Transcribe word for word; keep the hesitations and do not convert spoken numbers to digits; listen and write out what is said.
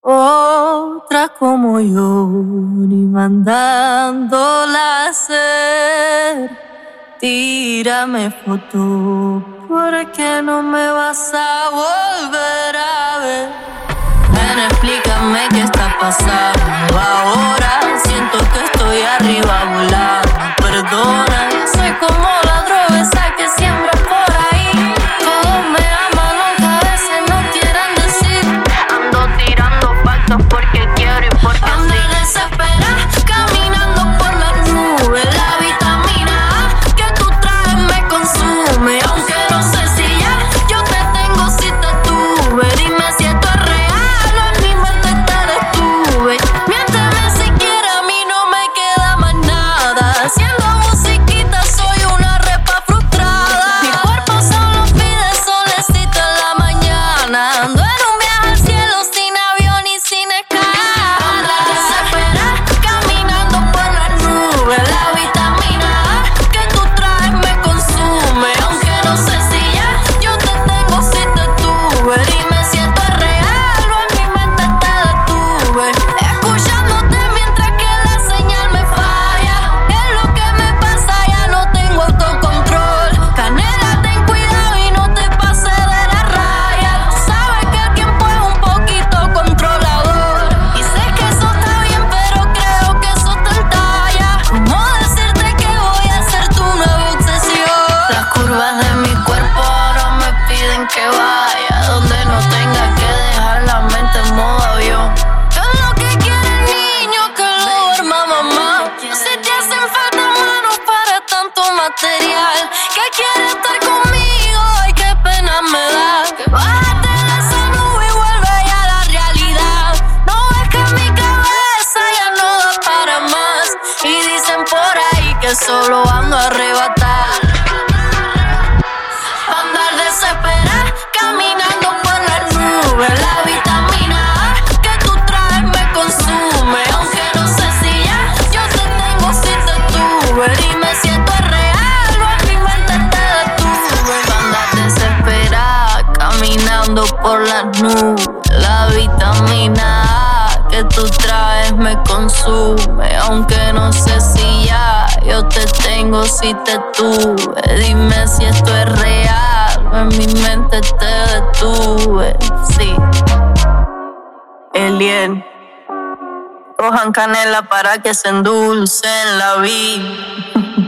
Otra como yo, ni mandándola a hacer. Tírame foto, porque no me vas a volver a ver. Ven, explícame qué está pasando ahora. Siento que estoy arriba volando. Perdona, soy como la droga esa que siembra por ahí. Todos me aman, aunque a veces no quieran decir. Ando tirando faltas porque quiero y porque ando desesperada, caminando por las nubes. La vitamina A que tú traes me consume. Aunque no sé si ya yo te tengo, si te tuve. Dime si esto es real o en mi mente te detuve. Miénteme siquiera, a mí no me queda más nada. Haciendo musiquita soy una repa frustrada. Mi cuerpo solo pide solecito en la mañana. Ando en un viaje al cielo sin avión y sin escala. Ando desesperada, caminando por las nubes. La vitamina A que tú traes me consume. Aunque no sé si ya yo te tengo, si te tuve. Dime si esto es real o en mi mente te detuve. Escuchándote mientras que la señal me falla. Es lo que me pasa, ya no tengo autocontrol. Canela, ten cuidado y no te pases de la raya. Sabes que el tiempo es un poquito controlador. Y sé que eso está bien, pero creo que eso te entalla. ¿Cómo decirte que voy a ser tu nueva obsesión? Las curvas de mi cuerpo ahora me piden que vaya donde no tenga que dejar la mente en modo avión. ¿Qué es lo que quiere el niño? Que lo duerma mamá. Si te hacen falta manos para tanto material. Que quiere estar conmigo, ay qué pena me da. Bájate de esa nube y vuelve ya a la realidad. No es que mi cabeza ya no da para más. Y dicen por ahí que solo ando a arrebatar. Andar desesperada, caminando por las nubes. La vitamina A que tú traes me consume. Aunque no sé si ya yo te tengo, si te tuve. Dime si esto es real o en mi mente te detuve. Andar desesperada, caminando por las nubes. La vitamina A que tú traes me consume. Aunque no sé si ya yo te tengo, si te tuve. Dime si esto es real o en mi mente te detuve. Sí. Alien. Cojan canela para que se endulcen la vida.